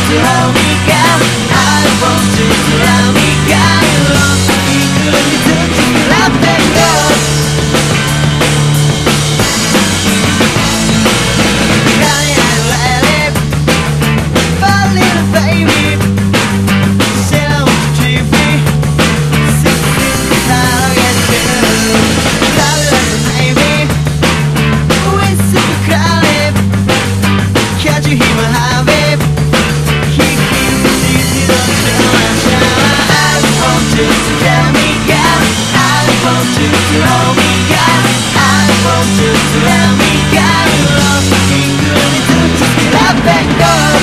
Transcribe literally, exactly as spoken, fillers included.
to hold me, girl. I want you to love me, girl. You could be touching me, love that girl. Darling, I let it, my little baby. Say I want to keep me, sixteen how I get you. Love you like a baby, we're super crowded. Can't you hear my heartbeat? He keeps me easy, don't show my shower. I want you to tell me, girl. I want you to hold me, girl. I want you to love me.